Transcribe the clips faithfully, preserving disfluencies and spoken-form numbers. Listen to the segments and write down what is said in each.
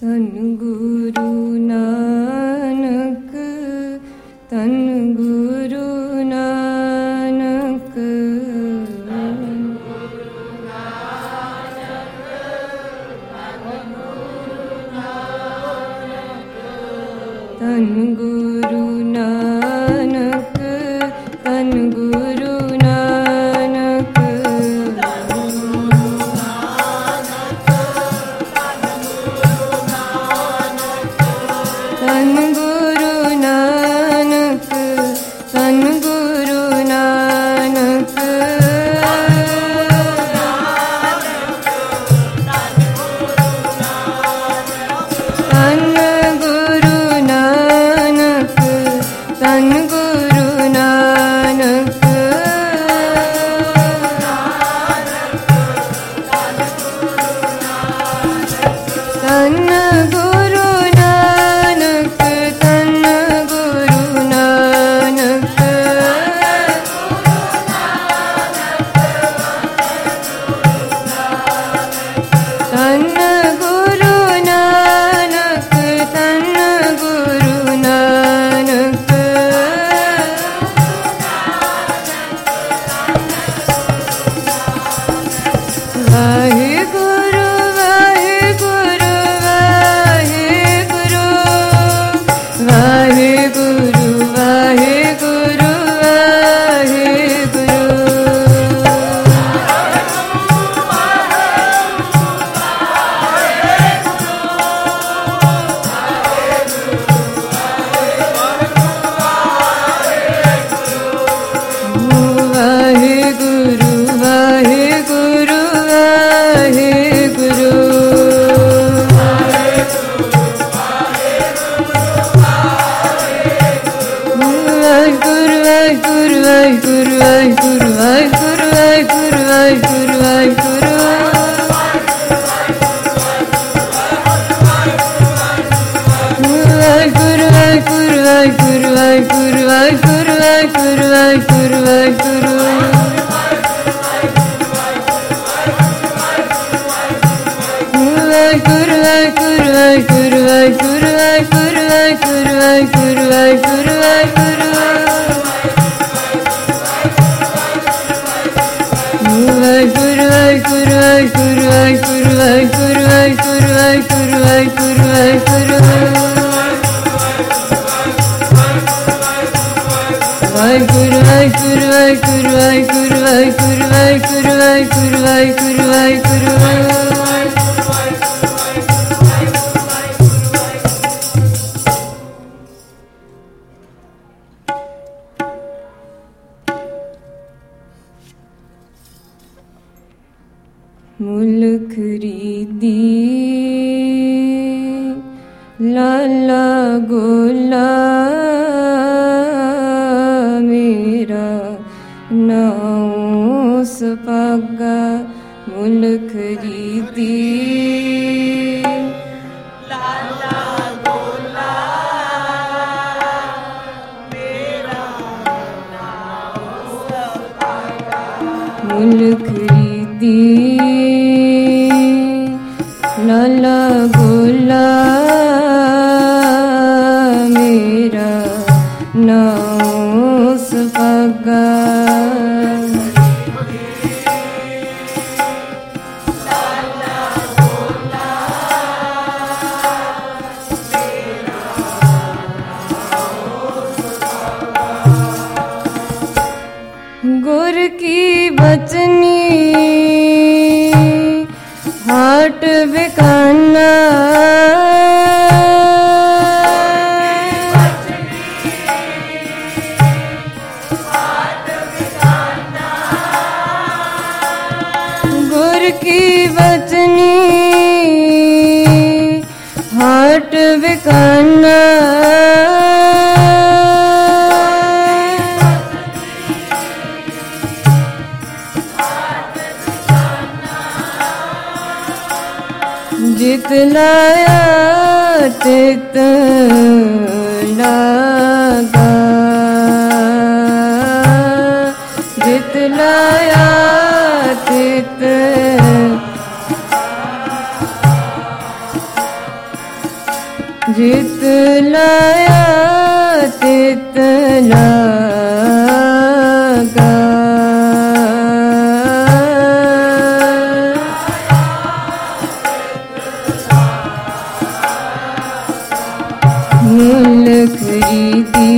तन गुरु नानक, तन गुरु नानक, तन गुरु नानक, तन गुरु नानक, तन गुरु नानक, तन गुरु नानक, तन गुरु नानक, तन गुरु नानक, तन गुरु नानक, तन गुरु नानक, तन गुरु नानक, तन गुरु नानक, वाहिगुरु वाहिगुरु वाहिगुरु, वाहिगुरु वाहिगुरु वाहिगुरु, वाहिगुरु वाहिगुरु वाहिगुरु, वाहिगुरु वाहिगुरु वाहिगुरु वाहिगुरु वाहिगुरु वाहिगुरु वाहिगुरु वाहिगुरु, वाहिगुरु वाहिगुरु वाहिगुरु वाहिगुरु वाहिगुरु वाहिगुरु वाहिगुरु वाहिगुरु, वाहिगुरु वाहिगुरु वाहिगुरु वाहिगुरु वाहिगुरु वाहिगुरु वाहिगुरु वाहिगुरु वाहिगुरु, वाहिगुरु वाहिगुरु वाहिगुरु वाहिगुरु वाहिगुरु वाहिगुरु वाहिगुरु वाहिगुरु वाहिगुरु, वाहिगुरु वाहिगुरु वाहिगुरु वाहिगुरु वाहिगुरु वाहिगुरु वाहिगुरु वाहिगुरु वाहिगुरु, मुल्क रीदी लाला गोला मेरा नाम सपागा, मुल्क रीदी लाला गोला मेरा नाम सपागा, मुल्क रीदी लाला गोला मेरा नाम सपागा, गुर की बचनी हाट बिकाना, गुर की बचनी हाट बिकाना, जित लाया तित लागा, जित लाया तित जित लाया तित लागा। मूल खरीदी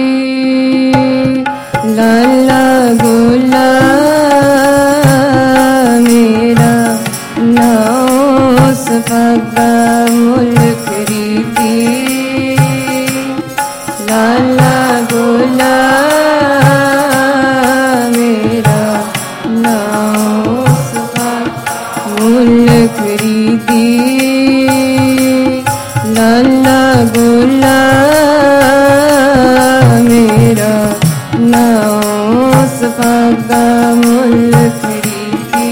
लाला गोला मेरा नाम सफागा। मूल खरीदी लाला गोला मेरा नाम सफागा। मूल खरीदी लाला गोला मेरा नाम सफागा। मूल खरीदी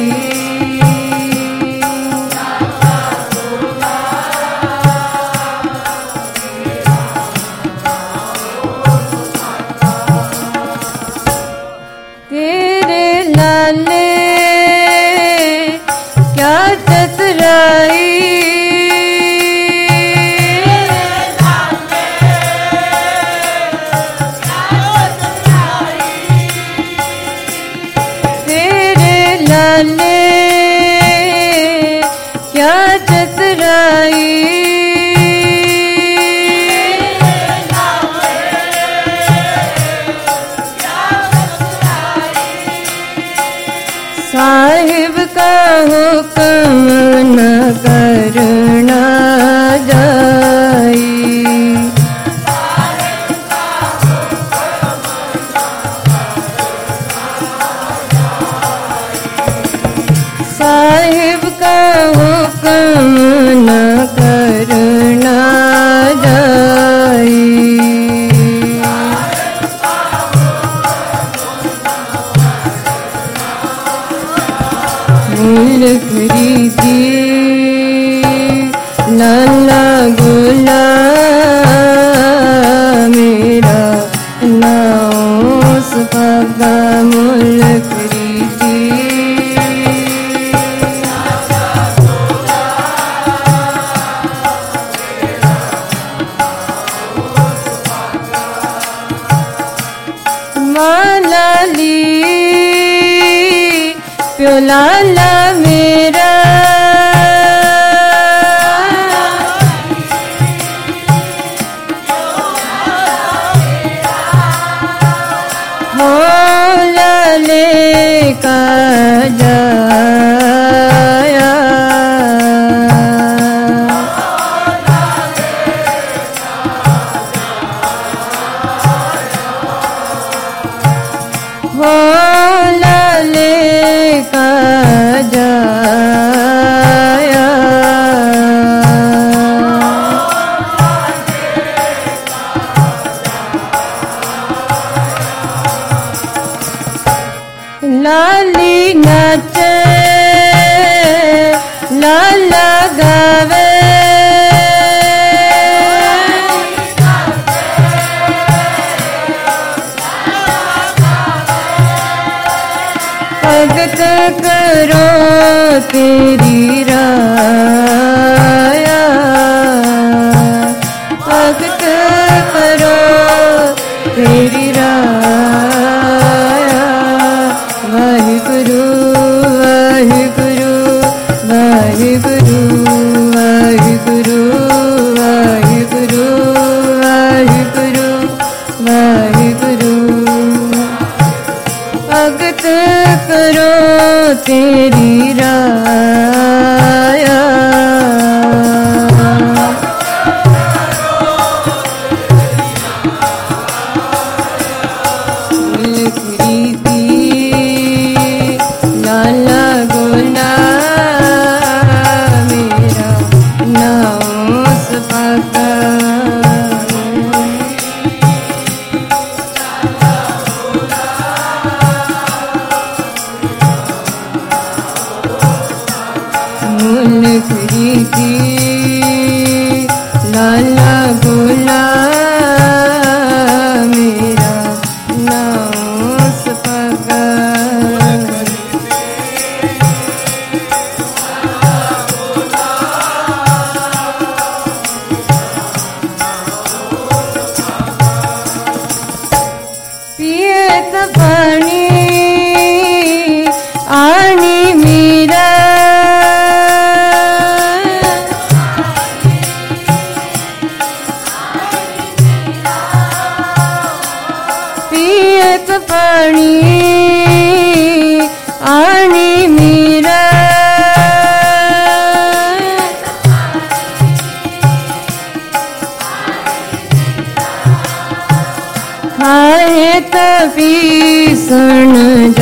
तेरे लाले क्या चतुराई। लाले क्या चतुराई। साहिब का हुक्म न करना जाई। साहिब का हुक्म न करना जाई। मूल खरीदी लाला गोला मेरा नाम सफागा। मूल खरीदी लाली प्यो लाला मेरा हो लाले का जाया। हो लाले का जाया। लाली नाचे लाला गावे। भगत करो तेरी राया। भगत करो तेरी राया। वाहिगुरु वाहिगुरु वाहिगुरु वाहिगुरु वाहिगुरु वाहिगुरु वाहिगुरु। भगत करो तेरी राया। मूल खरीदी लाला गोला मेरा नाम सफागा। मूल खरीदी लाला गोला मेरा नाम सफागा। पीसण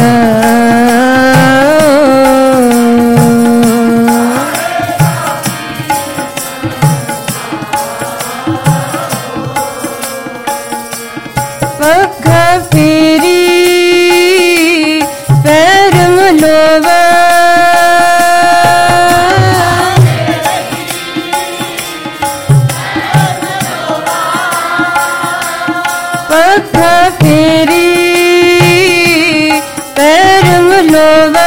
जाओ। पखा फेरी पैर मलोवा, पखा फेरी पैर मलोवा,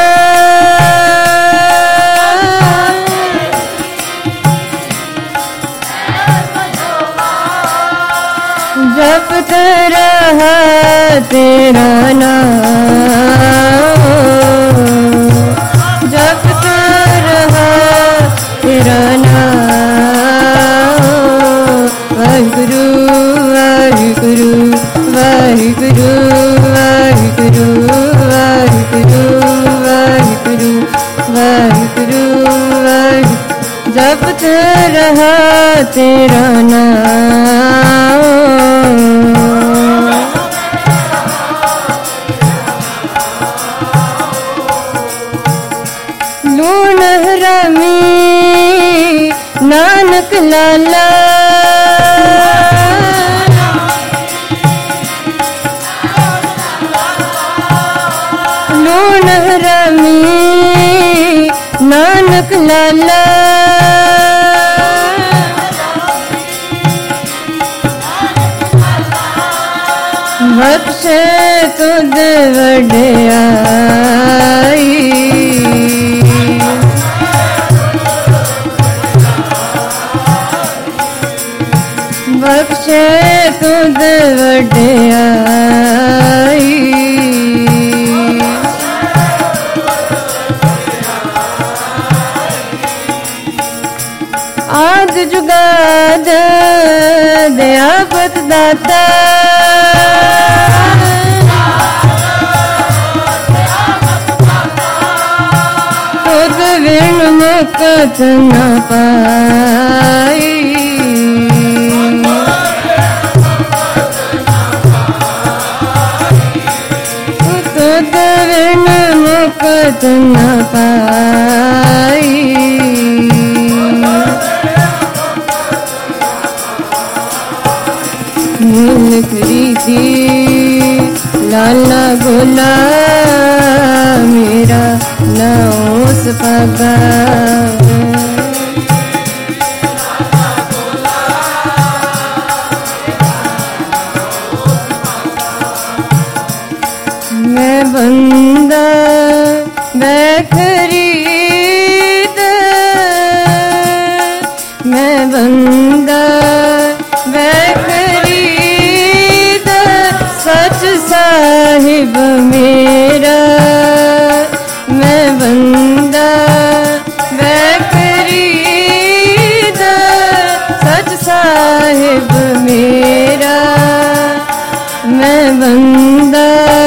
जपत रहा तेरा नाम, जपत रहा तेरा नाम। वाहिगुरु वाहिगुरु वाहिगुरु वाहिगुरु वाहिगुरु वाहिगुरु वाहिगुरु वाहिगुरु, जपत रहा तेरा नाम। लूण हरामी नानक लाला, लूण हरामी नानक लाला, बख्शे तुद वड्याई, बख्शे तुद वड्याई। आद जुगाद दयापत दाता, तुद बिन मुक्त न पाई, तुद बिन मुक्त न पाई। मूल खरीदी लाला गोला, मेरा नाम सफागा, मैं बंदा बैखरीद, मैं बंदा बैखरीद, सच साहिब मेरा, मैं बंदा बैखरीद, सच साहिब मेरा, मैं बंदा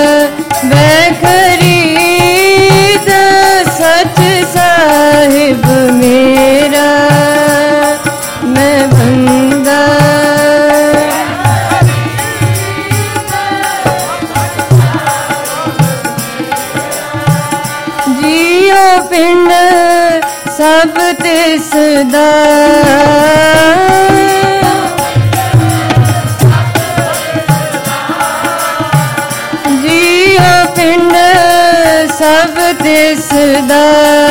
बैखरीद, सच साहिब मेरा, मैं बंदा। जियो पिंड सब तिसदा, जियो पिंड सब तिसदा,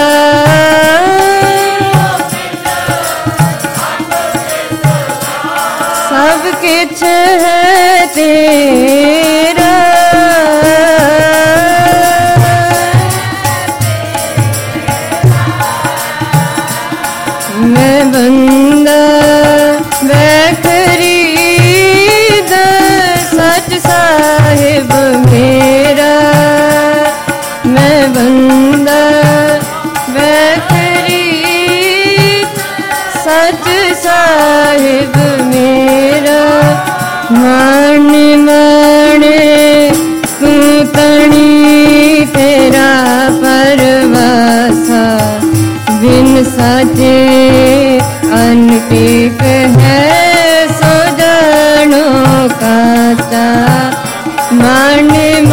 सब किछ है तेरा, मैं बंदा बैखरीद, सच साहिब मेरा, मैं बंदा बैखरीद, सच साहिब मेरा। माने माने तू तणी तेरा परवासा, बिन साजे अनटीक है सो जानो काचा। माने